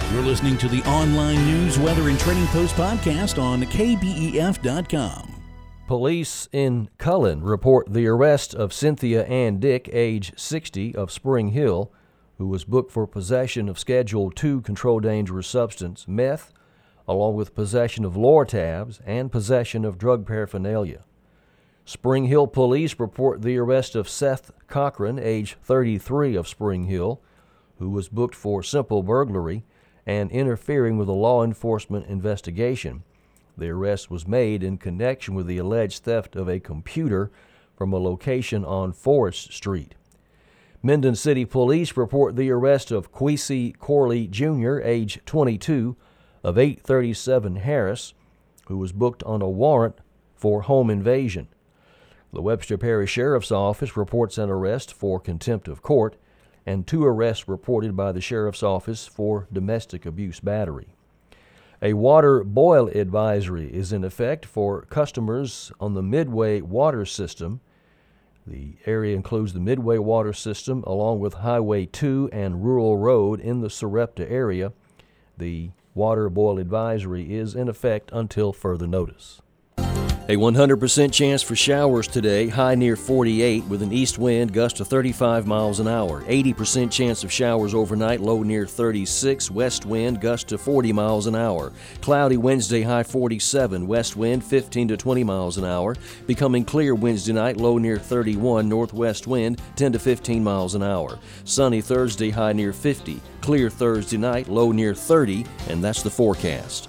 You're listening to the online news, weather, and trading post podcast on KBEF.com. Police in Cullen report the arrest of Cynthia Ann Dick, age 60, of Spring Hill, who was booked for possession of Schedule II controlled dangerous substance, meth, along with possession of Lortabs and possession of drug paraphernalia. Spring Hill police report the arrest of Seth Cochran, age 33, of Spring Hill, who was booked for simple burglary and interfering with a law enforcement investigation. The arrest was made in connection with the alleged theft of a computer from a location on Forest Street. Minden City Police report the arrest of Queasy Corley Jr., age 22, of 837 Harris, who was booked on a warrant for home invasion. The Webster Parish Sheriff's Office reports an arrest for contempt of court and 2 arrests reported by the Sheriff's Office for domestic abuse battery. A water boil advisory is in effect for customers on the Midway water system. The area includes the Midway water system along with Highway 2 and Rural Road in the Sarepta area. The water boil advisory is in effect until further notice. A 100% chance for showers today, high near 48 with an east wind, gust to 35 miles an hour. 80% chance of showers overnight, low near 36, west wind, gust to 40 miles an hour. Cloudy Wednesday, high 47, west wind 15 to 20 miles an hour. Becoming clear Wednesday night, low near 31, northwest wind 10 to 15 miles an hour. Sunny Thursday, high near 50. Clear Thursday night, low near 30, and that's the forecast.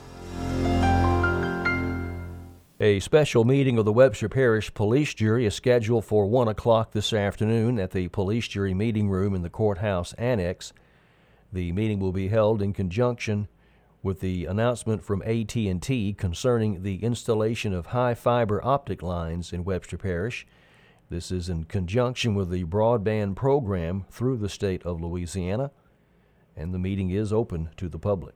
A special meeting of the Webster Parish Police Jury is scheduled for 1 o'clock this afternoon at the Police Jury Meeting Room in the Courthouse Annex. The meeting will be held in conjunction with the announcement from AT&T concerning the installation of high fiber optic lines in Webster Parish. This is in conjunction with the broadband program through the state of Louisiana, and the meeting is open to the public.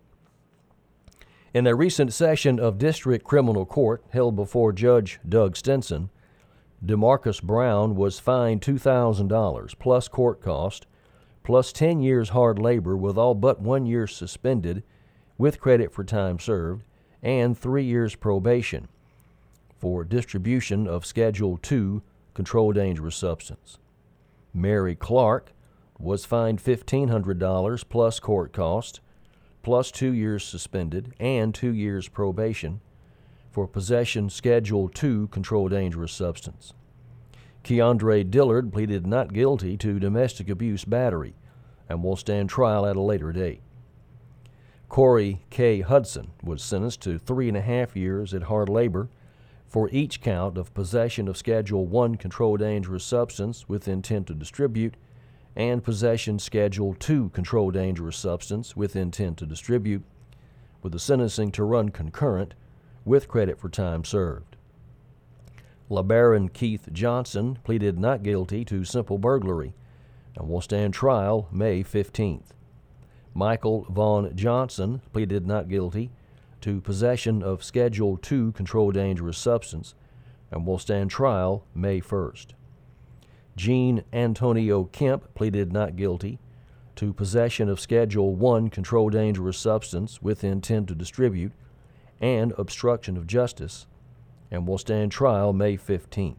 In a recent session of District Criminal Court held before Judge Doug Stinson, DeMarcus Brown was fined $2,000 plus court cost, plus 10 years hard labor with all but 1 year suspended with credit for time served, and 3 years probation for distribution of Schedule II controlled dangerous substance. Mary Clark was fined $1,500 plus court cost, plus 2 years suspended and 2 years probation for possession Schedule II controlled dangerous substance. Keandre Dillard pleaded not guilty to domestic abuse battery and will stand trial at a later date. Corey K. Hudson was sentenced to 3.5 years at hard labor for each count of possession of Schedule I controlled dangerous substance with intent to distribute and possession Schedule II controlled dangerous substance with intent to distribute, with the sentencing to run concurrent with credit for time served. LeBaron Keith Johnson pleaded not guilty to simple burglary and will stand trial May 15th. Michael Vaughn Johnson pleaded not guilty to possession of Schedule II controlled dangerous substance and will stand trial May 1st. Gene Antonio Kemp pleaded not guilty to possession of Schedule I controlled dangerous substance with intent to distribute and obstruction of justice and will stand trial May 15th.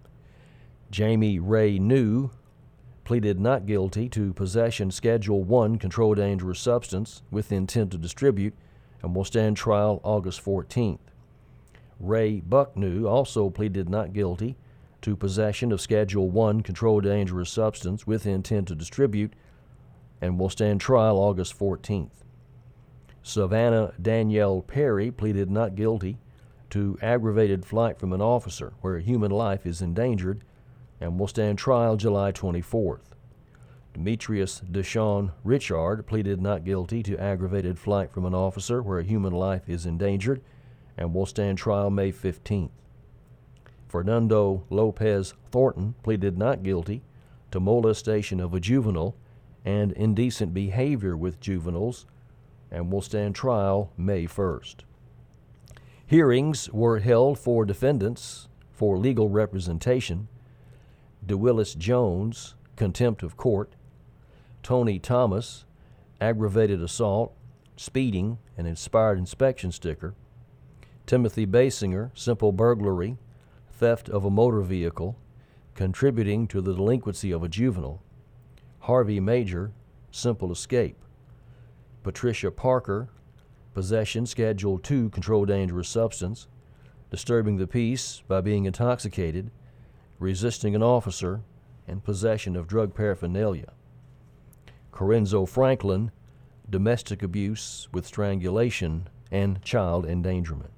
Jamie Ray New pleaded not guilty to possession Schedule I controlled dangerous substance with intent to distribute and will stand trial August 14th. Ray Bucknew also pleaded not guilty to possession of Schedule I controlled dangerous substance with intent to distribute and will stand trial August 14th. Savannah Danielle Perry pleaded not guilty to aggravated flight from an officer where human life is endangered and will stand trial July 24th. Demetrius Deshawn Richard pleaded not guilty to aggravated flight from an officer where human life is endangered and will stand trial May 15th. Fernando Lopez Thornton pleaded not guilty to molestation of a juvenile and indecent behavior with juveniles and will stand trial May 1st. Hearings were held for defendants for legal representation: DeWillis Jones, contempt of court; Tony Thomas, aggravated assault; speeding, and expired inspection sticker. Timothy Basinger, simple burglary, theft of a motor vehicle, contributing to the delinquency of a juvenile. Harvey Major, simple escape. Patricia Parker, possession Schedule 2 controlled dangerous substance, disturbing the peace by being intoxicated, resisting an officer, and possession of drug paraphernalia. Corenzo Franklin, domestic abuse with strangulation and child endangerment.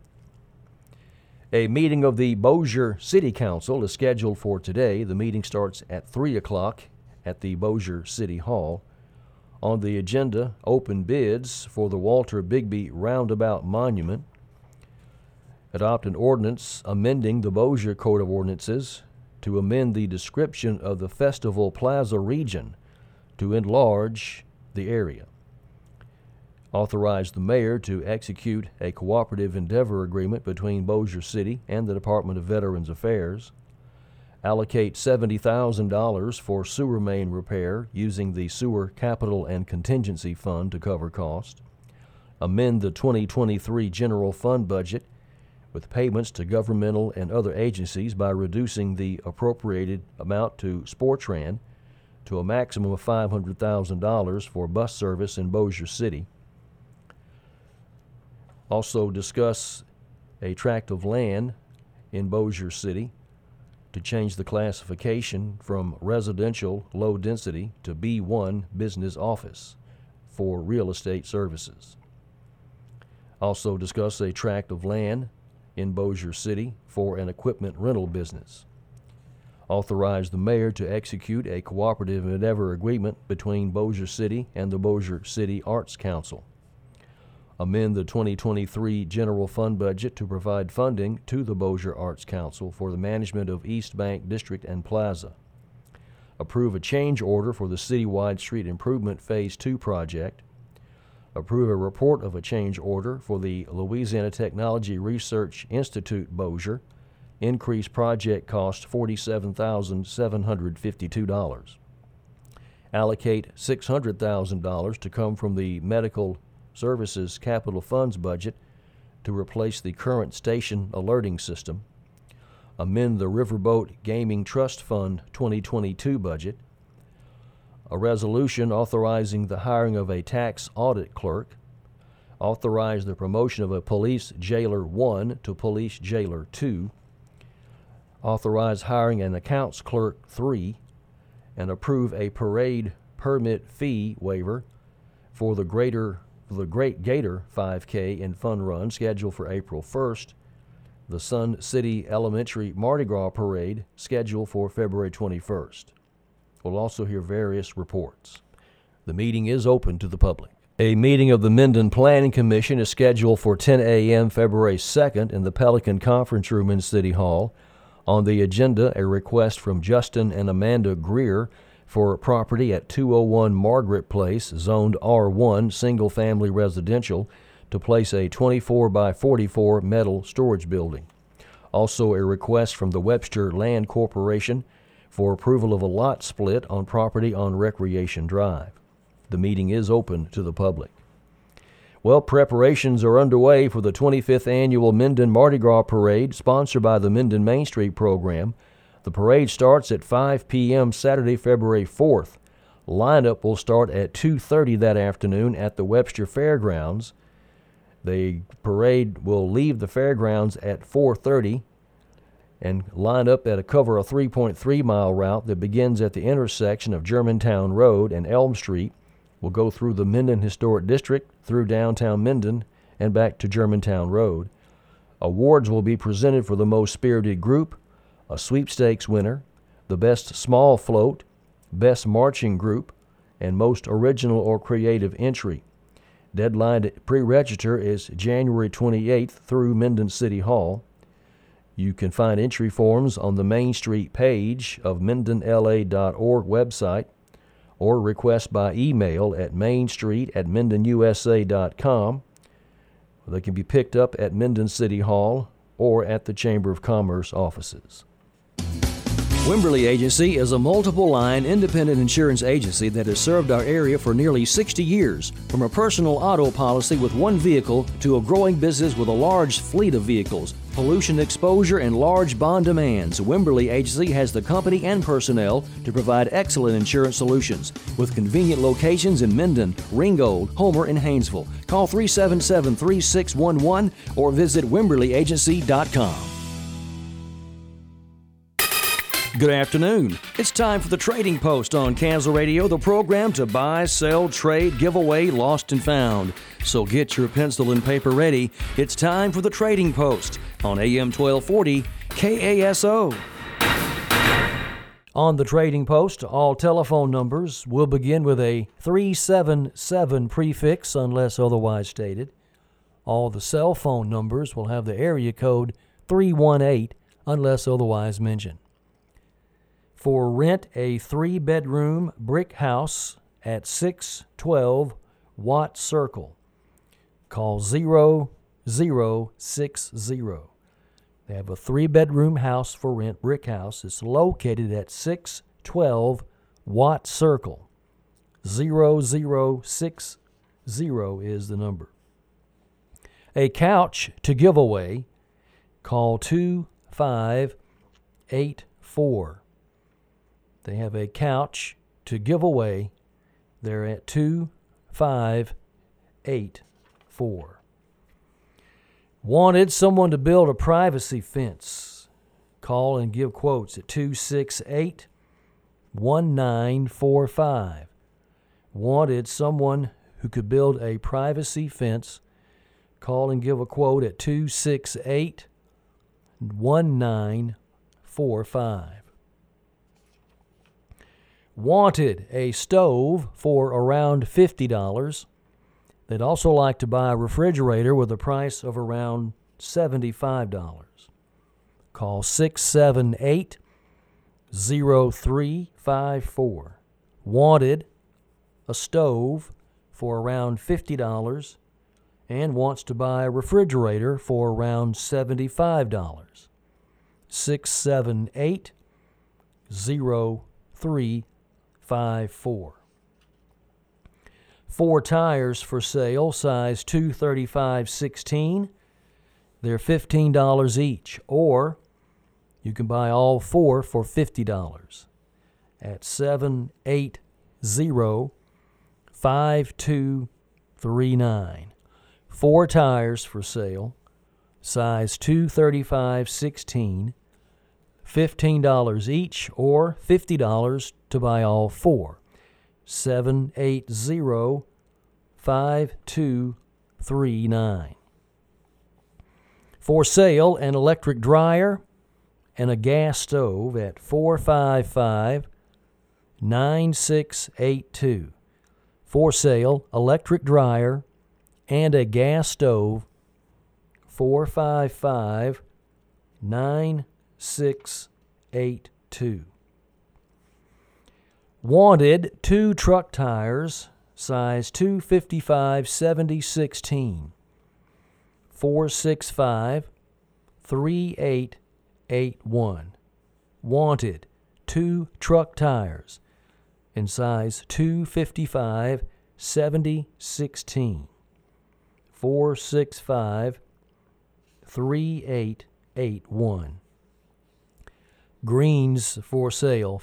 A meeting of the Bossier City Council is scheduled for today. The meeting starts at 3 o'clock at the Bossier City Hall. On the agenda, open bids for the Walter Bigby Roundabout Monument. Adopt an ordinance amending the Bossier Code of Ordinances to amend the description of the Festival Plaza region to enlarge the area. Authorize the mayor to execute a cooperative endeavor agreement between Bossier City and the Department of Veterans Affairs. Allocate $70,000 for sewer main repair using the Sewer Capital and Contingency Fund to cover cost. Amend the 2023 general fund budget with payments to governmental and other agencies by reducing the appropriated amount to Sportran to a maximum of $500,000 for bus service in Bossier City. Also discuss a tract of land in Bossier City to change the classification from residential low density to B1 business office for real estate services. Also discuss a tract of land in Bossier City for an equipment rental business. Authorize the mayor to execute a cooperative endeavor agreement between Bossier City and the Bossier City Arts Council. Amend the 2023 general fund budget to provide funding to the Bossier Arts Council for the management of East Bank District and Plaza. Approve a change order for the citywide street improvement Phase 2 project. Approve a report of a change order for the Louisiana Technology Research Institute Bossier. Increase project cost $47,752. Allocate $600,000 to come from the Medical Services Capital Funds budget to replace the current station alerting system. Amend the Riverboat Gaming Trust Fund 2022 budget. A resolution authorizing the hiring of a tax audit clerk. Authorize the promotion of a Police Jailer 1 to Police Jailer 2. Authorize hiring an Accounts Clerk 3. And approve a parade permit fee waiver for the Great Gator 5K and Fun Run scheduled for April 1st, the Sun City Elementary Mardi Gras Parade scheduled for February 21st. We'll also hear various reports. The meeting is open to the public. A meeting of the Minden Planning Commission is scheduled for 10 a.m. February 2nd in the Pelican Conference Room in City Hall. On the agenda, a request from Justin and Amanda Greer for property at 201 Margaret Place, zoned R1, single-family residential, to place a 24 by 44 metal storage building. Also, a request from the Webster Land Corporation for approval of a lot split on property on Recreation Drive. The meeting is open to the public. Well, preparations are underway for the 25th Annual Minden Mardi Gras Parade, sponsored by the Minden Main Street Program. The parade starts at 5 p.m. Saturday, February 4th. Lineup will start at 2:30 that afternoon at the Webster Fairgrounds. The parade will leave the fairgrounds at 4:30 and line up at cover a 3.3-mile route that begins at the intersection of Germantown Road and Elm Street. Will go through the Minden Historic District, through downtown Minden, and back to Germantown Road. Awards will be presented for the most spirited group, a sweepstakes winner, the best small float, best marching group, and most original or creative entry. Deadline to pre-register is January 28th through Minden City Hall. You can find entry forms on the Main Street page of MendenLA.org website or request by email at mainstreet@mendenusa.com. They can be picked up at Minden City Hall or at the Chamber of Commerce offices. Wimberly Agency is a multiple-line independent insurance agency that has served our area for nearly 60 years. From a personal auto policy with one vehicle to a growing business with a large fleet of vehicles, pollution exposure, and large bond demands, Wimberly Agency has the company and personnel to provide excellent insurance solutions with convenient locations in Minden, Ringgold, Homer, and Haynesville. Call 377-3611 or visit WimberlyAgency.com. Good afternoon. It's time for the Trading Post on Kansas Radio, the program to buy, sell, trade, give away, lost and found. So get your pencil and paper ready. It's time for the Trading Post on AM 1240 KASO. On the Trading Post, all telephone numbers will begin with a 377 prefix unless otherwise stated. All the cell phone numbers will have the area code 318 unless otherwise mentioned. For rent a 3-bedroom brick house at 612 Watt Circle, call 0060. They have a 3-bedroom house for rent, brick house. It's located at 612 Watt Circle. 0060 is the number. A couch to give away, call 2584. They have a couch to give away. They're at 2584. Wanted someone to build a privacy fence. Call and give quotes at 268-1945. Wanted someone who could build a privacy fence. Call and give a quote at 268-1945. Wanted a stove for around $50. They'd also like to buy a refrigerator with a price of around $75. Call 678-0354. Wanted a stove for around $50 and wants to buy a refrigerator for around $75. 678-0354. 4 tires for sale, size 235/16. They're $15 each, or you can buy all 4 for $50 at 780-5239. 4 tires for sale, size 235/16. $15 each, or $50 to buy all 4. 780-5239. For sale, an electric dryer and a gas stove at 455-9682. For sale, electric dryer and a gas stove, 455-9682. Wanted 2 truck tires, size 255/70/16. 465-3881. Wanted 2 truck tires in size 255/70/16. 465-3881. Greens for sale,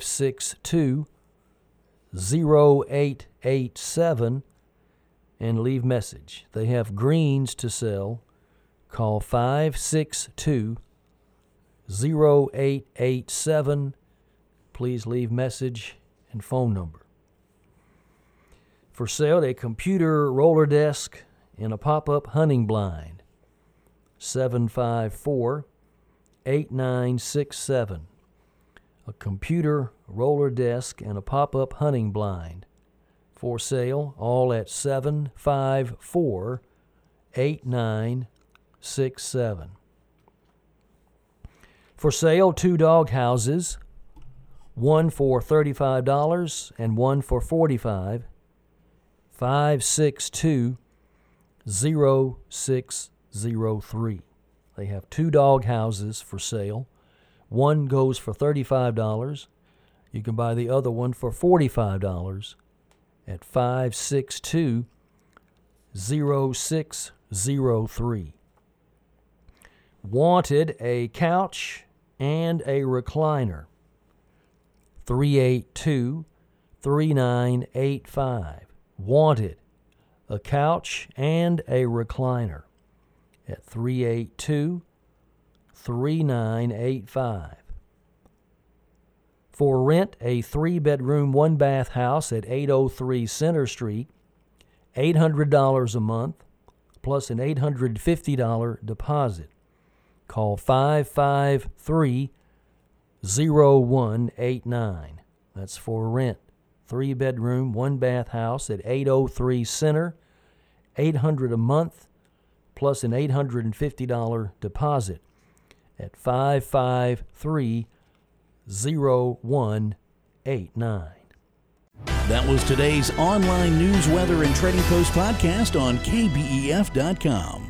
562-0887, and leave message. They have greens to sell. Call 562-0887. Please leave message and phone number. For sale, a computer roller desk and a pop-up hunting blind, 754-8967. A computer roller desk and a pop-up hunting blind. For sale, all at 754-8967. For sale, 2 dog houses, one for $35 and one for $45. 562-0603. They have 2 dog houses for sale, One goes for $35. You can buy the other one for $45 at 562-0603. Wanted a couch and a recliner. 382-3985. Wanted a couch and a recliner at 382-3985. For rent, a 3-bedroom, 1-bath house at 803 Center Street, $800 a month, plus an $850 deposit. Call 553-0189. That's for rent. 3-bedroom, 1-bath house at 803 Center, $800 a month, plus an $850 deposit at 553-0189. That was today's online news, weather, and trading post podcast on KBEF.com.